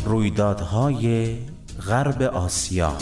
رویدادهای غرب آسیا.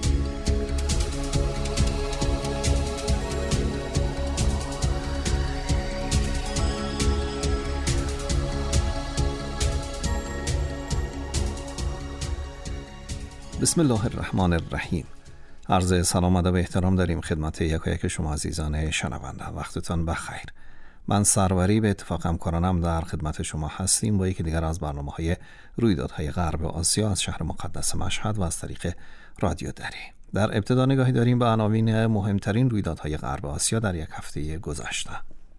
بسم الله الرحمن الرحیم. عرض سلام و ادب و احترام داریم خدمت یکایک شما عزیزان شنونده. وقتتان بخیر. من سروری به اتفاق همکارانم در خدمت شما هستیم با یکی دیگر از برنامه‌های رویدادهای غرب آسیا از شهر مقدس مشهد و از طریق رادیو دری. در ابتدا نگاهی داریم به عناوین مهمترین رویدادهای غرب آسیا در یک هفته گذشته.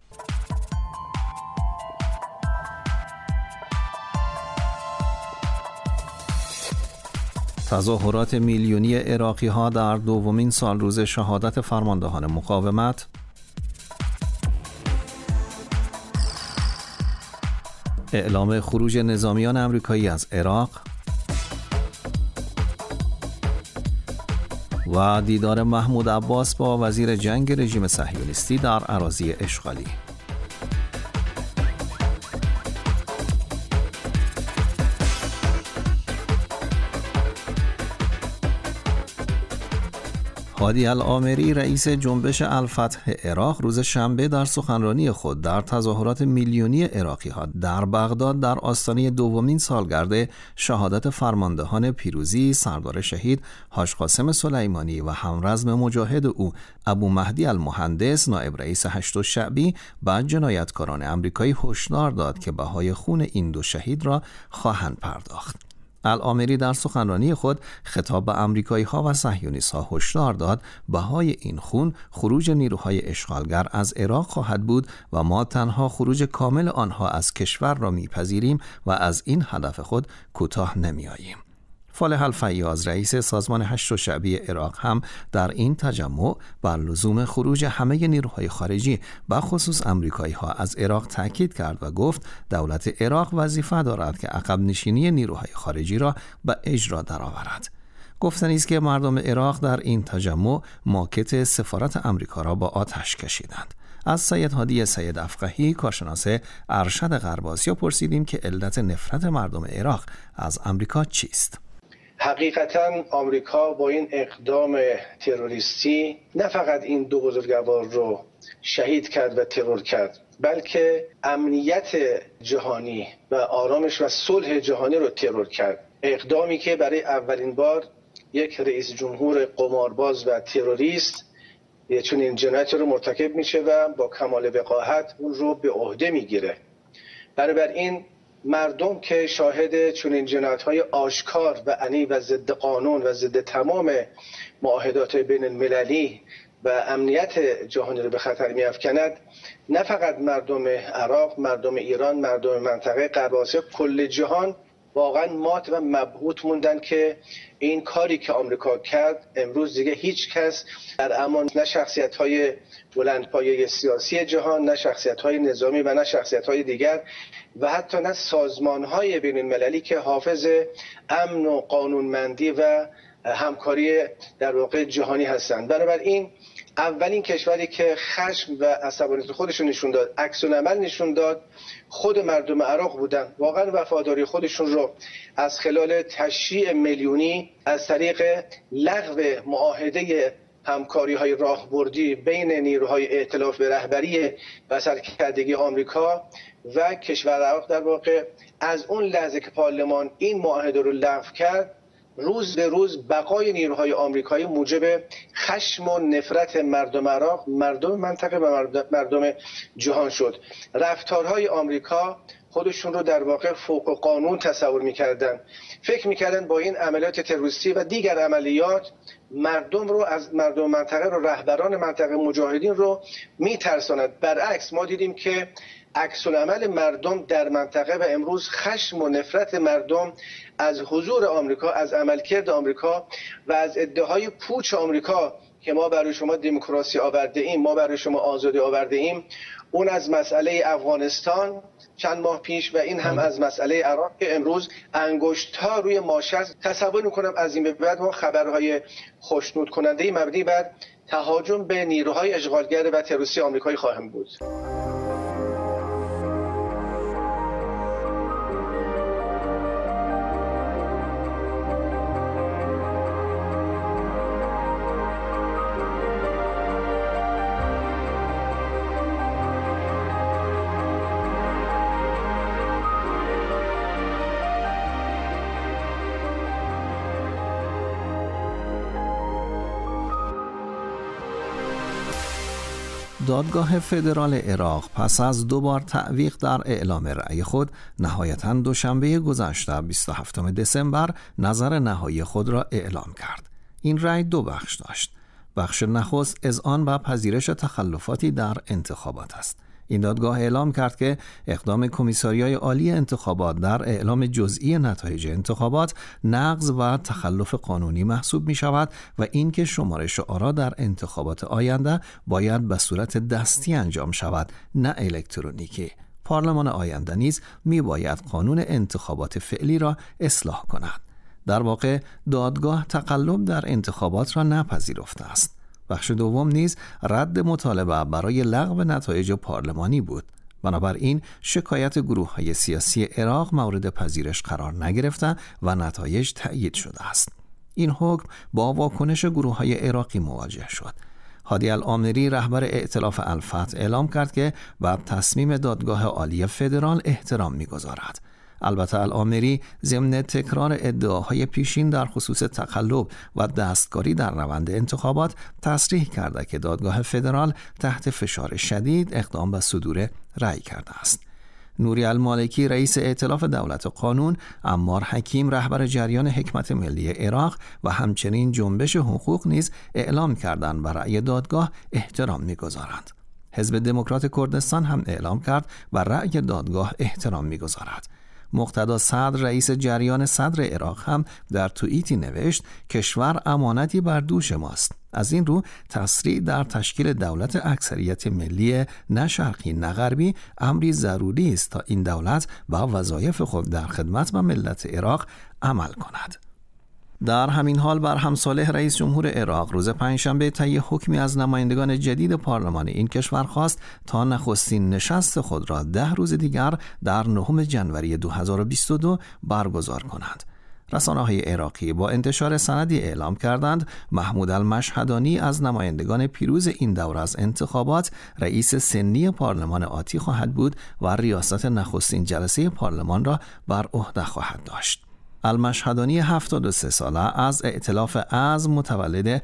تظاهرات میلیونی عراقی‌ها در دومین سالروز شهادت فرماندهان مقاومت، اعلام خروج نظامیان آمریکایی از عراق و دیدار محمود عباس با وزیر جنگ رژیم صهیونیستی در اراضی اشغالی. هادی العامری رئیس جنبش الفتح عراق روز شنبه در سخنرانی خود در تظاهرات میلیونی عراقی‌ها در بغداد در آستانه دومین سالگرد شهادت فرماندهان پیروزی سردار شهید حاج قاسم سلیمانی و همرزم مجاهد او ابو مهدی المهندس نایب رئیس هشت شعبی به جنایتکاران آمریکایی هشدار داد که بهای خون این دو شهید را خواهند پرداخت. العامری در سخنرانی خود خطاب به آمریکایی‌ها و صهیونیست‌ها هشدار داد بهای این خون خروج نیروهای اشغالگر از عراق خواهد بود و ما تنها خروج کامل آنها از کشور را می‌پذیریم و از این هدف خود کوتاه نمی‌آییم. فالح الفیاض رئیس سازمان هشت شعبی عراق هم در این تجمع بر لزوم خروج همه نیروهای خارجی به خصوص آمریکایی‌ها از عراق تاکید کرد و گفت دولت عراق وظیفه دارد که عقب نشینی نیروهای خارجی را به اجرا درآورد. گفتنی است که مردم عراق در این تجمع ماکت سفارت آمریکا را با آتش کشیدند. از سید هادی سید افقهی کارشناس ارشد غرب آسیا پرسیدیم که علت نفرت مردم عراق از آمریکا چیست؟ حقیقتا آمریکا با این اقدام تروریستی نه فقط این دو بزرگوار رو شهید کرد و ترور کرد، بلکه امنیت جهانی و آرامش و صلح جهانی رو ترور کرد. اقدامی که برای اولین بار یک رئیس جمهور قمارباز و تروریست چون این جنایت رو مرتکب میشه و با کمال وقاحت اون رو به عهده میگیره. بنابراین مردم که شاهد چنین جنایت‌های آشکار و عنیف و ضد قانون و ضد تمام معاهدات بین المللی و امنیت جهانی رو به خطر می‌افکند، نه فقط مردم عراق، مردم ایران، مردم منطقه غرب آسیا، کل جهان واقعا مات و مبهوت موندن که این کاری که آمریکا کرد امروز دیگه هیچ کس در امان، نه شخصیت‌های بلندپایه سیاسی جهان، نه شخصیت‌های نظامی و نه شخصیت‌های دیگر و حتی نه سازمان‌های بین‌المللی که حافظ امن و قانونمندی و همکاری در واقع جهانی هستند. بنابراین اولین کشوری که خشم و عصبانیت خودشون نشون داد، عکس العمل نشون داد، خود مردم عراق بودن. واقعا وفاداری خودشون رو از خلال تشییع میلیونی از طریق لغو معاهده همکاری‌های راهبردی بین نیروهای ائتلاف به رهبری و سرکردگی آمریکا و کشور عراق در واقع از اون لحظه که پارلمان این معاهده رو لغو کرد، روز به روز بقای نیروهای آمریکایی موجب خشم و نفرت مردم عراق، مردم منطقه و مردم جهان شد. رفتارهای آمریکا خودشون رو در واقع فوق قانون تصور می‌کردن. فکر می‌کردن با این عملیات تروریستی و دیگر عملیات مردم رو از مردم منطقه رو، رهبران منطقه، مجاهدین رو می‌ترساند. برعکس ما دیدیم که عکس العمل مردم در منطقه و امروز خشم و نفرت مردم از حضور آمریکا، از عملکرد آمریکا و از ادعاهای پوچ آمریکا که ما برای شما دموکراسی آورده ایم، ما برای شما آزادی آورده ایم، اون از مسئله افغانستان چند ماه پیش و این هم از مسئله عراق که امروز انگشت‌ها روی ماشه است. تصور می‌کنم از این به بعد ما خبرهای خوشنود کننده مبنی بر تهاجم به نیروهای اشغالگر و تروریستی آمریکایی خواهم بود. دادگاه فدرال عراق پس از 2 بار تعویق در اعلام رأی خود نهایتاً دوشنبه گذشته 27 دسامبر نظر نهایی خود را اعلام کرد. این رأی 2 بخش داشت. بخش نخست اذعان و پذیرش تخلفاتی در انتخابات است. این دادگاه اعلام کرد که اقدام کمیساریای عالی انتخابات در اعلام جزئی نتایج انتخابات نقض و تخلف قانونی محسوب می شود و این که شمارش آرا در انتخابات آینده باید به صورت دستی انجام شود، نه الکترونیکی. پارلمان آینده نیز می باید قانون انتخابات فعلی را اصلاح کند. در واقع دادگاه تقلب در انتخابات را نپذیرفته است. بخش دوم نیز رد مطالبه برای لغو نتایج پارلمانی بود. بنابراین شکایت گروه‌های سیاسی عراق مورد پذیرش قرار نگرفته و نتایج تأیید شده است. این حکم با واکنش گروه‌های عراقی مواجه شد. هادی الآمری رهبر ائتلاف الفتح اعلام کرد که به تصمیم دادگاه عالی فدرال احترام می‌گذارد. البته الآمری ضمن تکرار ادعاهای پیشین در خصوص تقلب و دستکاری در روند انتخابات تصریح کرده که دادگاه فدرال تحت فشار شدید اقدام به صدور رأی کرده است. نوری المالکی رئیس ائتلاف دولت و قانون، عمار حکیم رهبر جریان حکمت ملی عراق و همچنین جنبش حقوق نیز اعلام کردند بر رأی دادگاه احترام می‌گذارند. حزب دموکرات کردستان هم اعلام کرد بر رأی دادگاه احترام می‌گذارد. مقتدا صدر رئیس جریان صدر عراق هم در توییتی نوشت کشور امانتی بر دوش ماست. از این رو تسریع در تشکیل دولت اکثریت ملی نه شرقی نه غربی امری ضروری است تا این دولت با وظایف خود در خدمت به ملت عراق عمل کند. در همین حال برهم صالح رئیس جمهور عراق روز پنجشنبه طی حکمی از نمایندگان جدید پارلمان این کشور خواست تا نخستین نشست خود را 10 روز دیگر در 9 ژانویه 2022 برگزار کنند. رسانه‌های عراقی با انتشار سندی اعلام کردند محمود المشهدانی از نمایندگان پیروز این دور از انتخابات رئیس سنی پارلمان آتی خواهد بود و ریاست نخستین جلسه پارلمان را بر عهده خواهد داشت. المشهدانی 73 ساله از ائتلاف عزم متولد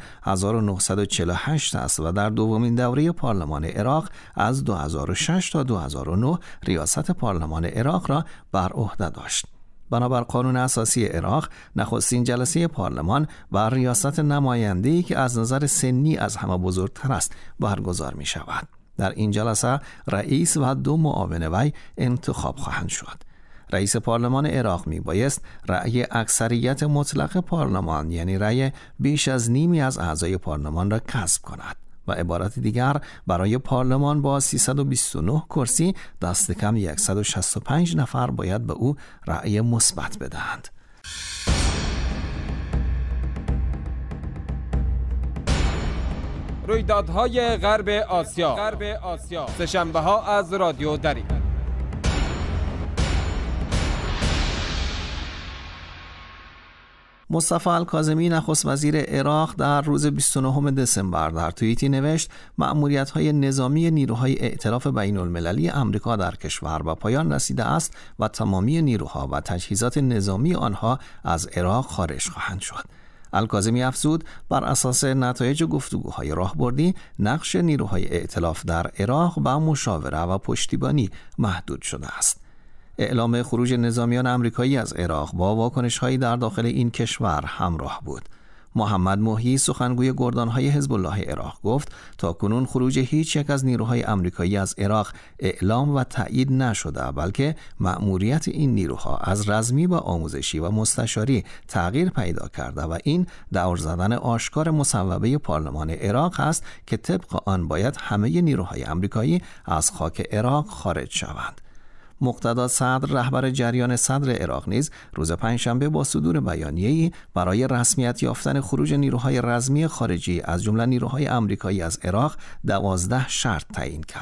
1948 است و در دومین دوره پارلمان عراق از 2006 تا 2009 ریاست پارلمان عراق را بر عهده داشت. بنابر قانون اساسی عراق نخستین جلسه پارلمان و ریاست نماینده‌ای که از نظر سنی از همه بزرگتر است برگزار می شود. در این جلسه رئیس و 2 معاون وی انتخاب خواهند شد. رئیس پارلمان عراق می بایست رأی اکثریت مطلق پارلمان یعنی رأی بیش از نیمی از اعضای پارلمان را کسب کند و عبارت دیگر برای پارلمان با 329 کرسی دست کم 165 نفر باید به او رأی مثبت بدهند. رویدادهای غرب آسیا سه‌شنبه‌ها از رادیو دری. مصطفی الکاظمی نخست وزیر عراق در روز 29 دسامبر در توییتی نوشت مأموریت‌های نظامی نیروهای ائتلاف بین‌المللی آمریکا در کشور به پایان رسیده است و تمامی نیروها و تجهیزات نظامی آنها از عراق خارج خواهند شد. الکاظمی افزود بر اساس نتایج گفتگوهای راهبردی نقش نیروهای ائتلاف در عراق با مشاوره و پشتیبانی محدود شده است. اعلام خروج نظامیان آمریکایی از عراق با واکنش‌هایی در داخل این کشور همراه بود. محمد محیی سخنگوی گردانهای حزب الله عراق گفت تاکنون خروج هیچ یک از نیروهای آمریکایی از عراق اعلام و تأیید نشده، بلکه مأموریت این نیروها از رزمی به آموزشی و مستشاری تغییر پیدا کرده و این دور زدن آشکار مصوبه پارلمان عراق است که طبق آن باید همه نیروهای آمریکایی از خاک عراق خارج شوند. مقتدا صدر رهبر جریان صدر عراق نیز روز پنجشنبه با صدور بیانیه‌ای برای رسمیت یافتن خروج نیروهای رزمی خارجی از جمله نیروهای آمریکایی از عراق 12 شرط تعیین کرد.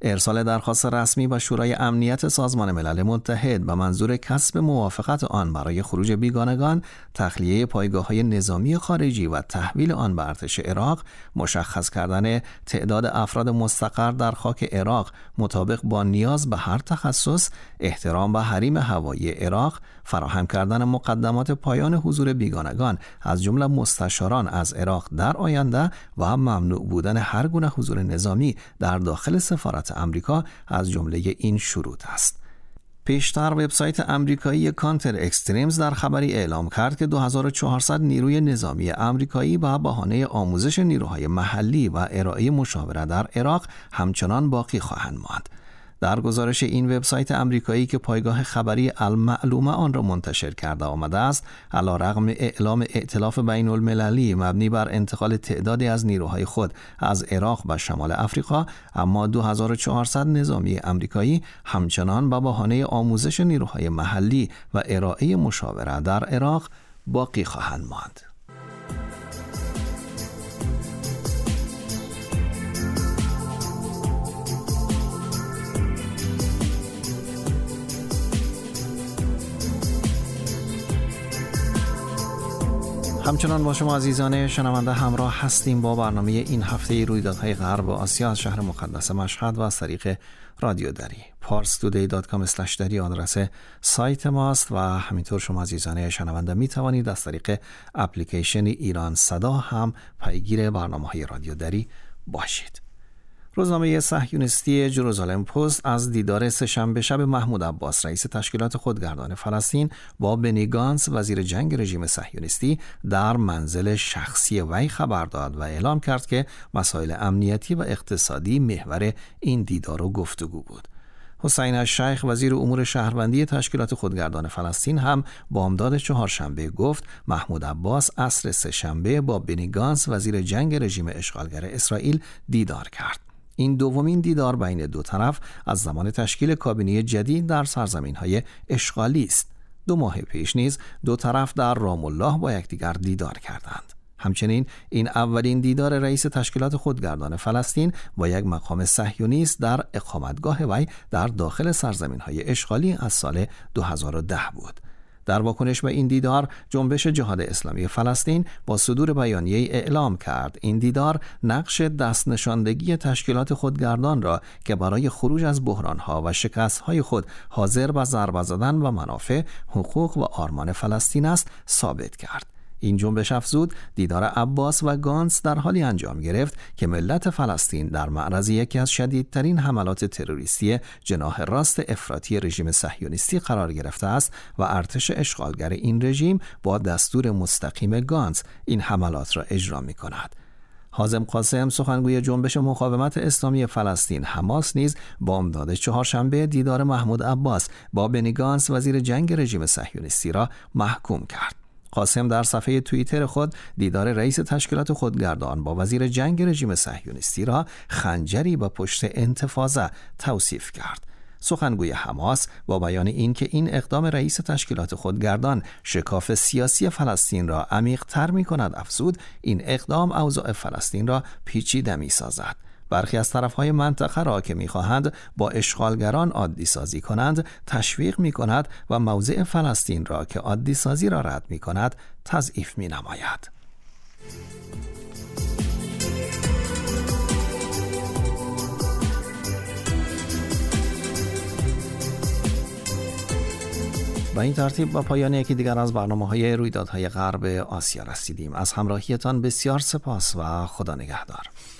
ارسال درخواست رسمی به شورای امنیت سازمان ملل متحد به منظور کسب موافقت آن برای خروج بیگانگان، تخلیه پایگاه‌های نظامی خارجی و تحویل آن به ارتش عراق، مشخص کردن تعداد افراد مستقر در خاک عراق مطابق با نیاز به هر تخصص، احترام به حریم هوایی عراق، فراهم کردن مقدمات پایان حضور بیگانگان از جمله مستشاران از عراق در آینده و ممنوع بودن هر گونه حضور نظامی در داخل سفارت امریکا از جمله این شروط است. پیشتر وبسایت امریکایی کانتر اکستریمز در خبری اعلام کرد که 2400 نیروی نظامی امریکایی به بهانه آموزش نیروهای محلی و ارائه مشاوره در عراق همچنان باقی خواهند ماند. در گزارش این وبسایت امریکایی که پایگاه خبری المعلومه آن را منتشر کرده آمده است، علیرغم اعلام ائتلاف بین المللی مبنی بر انتقال تعدادی از نیروهای خود از عراق به شمال افریقا، اما 2400 نظامی امریکایی همچنان به بهانه آموزش نیروهای محلی و ارائه مشاوره در عراق باقی خواهند ماند. همچنان با شما عزیزان شنونده همراه هستیم با برنامه این هفته رویدادهای غرب آسیا از شهر مقدس مشهد و از طریق رادیو دری. parstoday.com/dari آدرس سایت ماست و همینطور شما عزیزان شنونده می توانید از طریق اپلیکیشن ایران صدا هم پیگیر برنامه‌های رادیو دری باشید. روزنامه صهیونیستی جروزالم پست از دیدار سه‌شنبه شب محمود عباس رئیس تشکیلات خودگردان فلسطین با بنی گانتز وزیر جنگ رژیم صهیونیستی در منزل شخصی وی خبر داد و اعلام کرد که مسائل امنیتی و اقتصادی محور این دیدار و گفتگو بود. حسین الشیخ وزیر امور شهروندی تشکیلات خودگردان فلسطین هم بامداد چهارشنبه گفت محمود عباس عصر سه‌شنبه با بنی گانتز وزیر جنگ رژیم اشغالگر اسرائیل دیدار کرد. این دومین دیدار بین دو طرف از زمان تشکیل کابینه جدید در سرزمین‌های اشغالی است. 2 ماه پیش نیز دو طرف در رام الله با یکدیگر دیدار کردند. همچنین این اولین دیدار رئیس تشکیلات خودگردان فلسطین با یک مقام صهیونیست در اقامتگاه وی در داخل سرزمین‌های اشغالی از سال 2010 بود. در واکنش به این دیدار، جنبش جهاد اسلامی فلسطین با صدور بیانیه اعلام کرد این دیدار نقش دستنشاندگی تشکیلات خودگردان را که برای خروج از بحران‌ها و شکست‌های خود حاضر به ضربه زدن و منافع، حقوق و آرمان فلسطین است ثابت کرد. این جنبش افزود دیدار عباس و گانتز در حالی انجام گرفت که ملت فلسطین در معرض یکی از شدیدترین حملات تروریستی جناح راست افراطی رژیم صهیونیستی قرار گرفته است و ارتش اشغالگر این رژیم با دستور مستقیم گانتز این حملات را اجرا می‌کند. حازم قاسم سخنگوی جنبش مقاومت اسلامی فلسطین حماس نیز بامداد چهارشنبه دیدار محمود عباس با بنی گانتز وزیر جنگ رژیم صهیونیستی را محکوم کرد. قاسم در صفحه توییتر خود دیدار رئیس تشکیلات خودگردان با وزیر جنگ رژیم صهیونیستی را خنجری به پشت انتفاضه توصیف کرد. سخنگوی حماس با بیان اینکه این اقدام رئیس تشکیلات خودگردان شکاف سیاسی فلسطین را عمیق‌تر می‌کند افزود این اقدام اوضاع فلسطین را پیچیده می‌سازد. برخی از طرف‌های منطقه را که می‌خواهند با اشغالگران عادی سازی کنند تشویق می‌کند و موضع فلسطین را که عادی سازی را رد می‌کند تضعیف می‌نماید. با این ترتیب با پایان یکی دیگر از برنامه‌های رویدادهای غرب آسیا رسیدیم. از همراهیتان بسیار سپاس و خدا نگهدار.